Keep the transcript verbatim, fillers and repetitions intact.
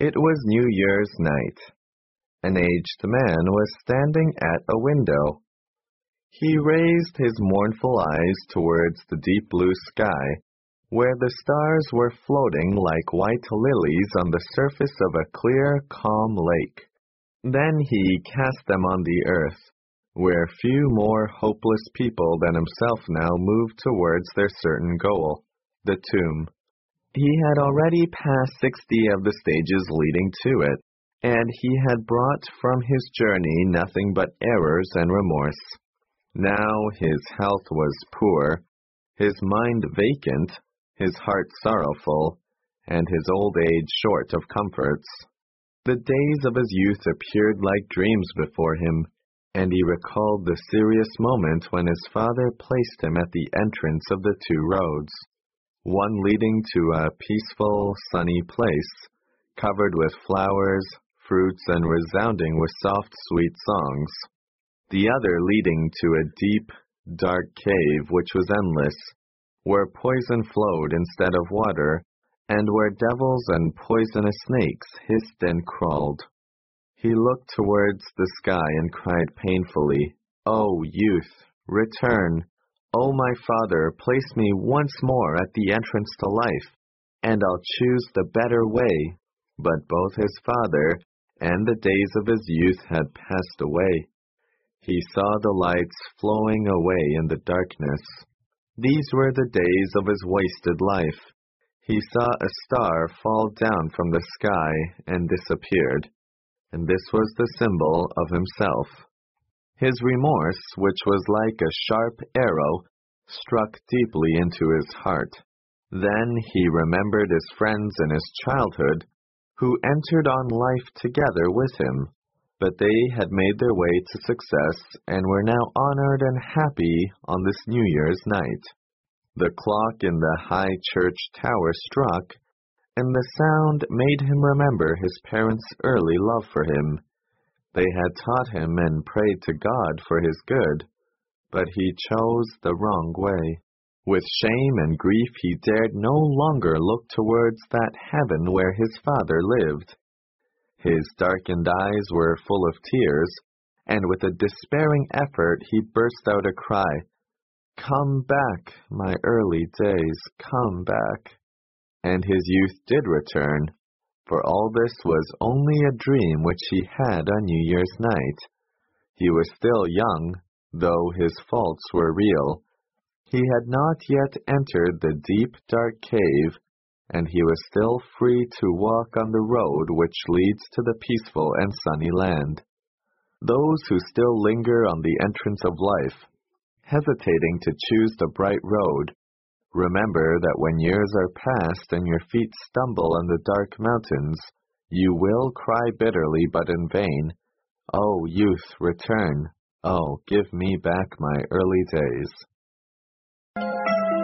It was New Year's night. An aged man was standing at a window. He raised his mournful eyes towards the deep blue sky, where the stars were floating like white lilies on the surface of a clear, calm lake. Then he cast them on the earth, where few more hopeless people than himself now moved towards their certain goal, the tomb. He had already passed sixty of the stages leading to it, and he had brought from his journey nothing but errors and remorse. Now his health was poor, his mind vacant, his heart sorrowful, and his old age short of comforts. The days of his youth appeared like dreams before him, and he recalled the serious moment when his father placed him at the entrance of the two roads, one leading to a peaceful, sunny place, covered with flowers, fruits, and resounding with soft, sweet songs, the other leading to a deep, dark cave which was endless, where poison flowed instead of water, and where devils and poisonous snakes hissed and crawled. He looked towards the sky and cried painfully, "O youth, return! O my father, place me once more at the entrance to life, and I'll choose the better way." But both his father and the days of his youth had passed away. He saw the lights flowing away in the darkness. These were the days of his wasted life. He saw a star fall down from the sky and disappeared, and this was the symbol of himself. His remorse, which was like a sharp arrow, struck deeply into his heart. Then he remembered his friends in his childhood, who entered on life together with him, but they had made their way to success and were now honored and happy on this New Year's night. The clock in the high church tower struck, and the sound made him remember his parents' early love for him. They had taught him and prayed to God for his good, but he chose the wrong way. With shame and grief he dared no longer look towards that heaven where his father lived. His darkened eyes were full of tears, and with a despairing effort he burst out a cry, "Come back, my early days, come back." And his youth did return, for all this was only a dream which he had on New Year's night. He was still young, though his faults were real. He had not yet entered the deep, dark cave, and he was still free to walk on the road which leads to the peaceful and sunny land. Those who still linger on the entrance of life, hesitating to choose the bright road, remember that when years are past and your feet stumble on the dark mountains, you will cry bitterly but in vain, "O youth, return! Oh, give me back my early days."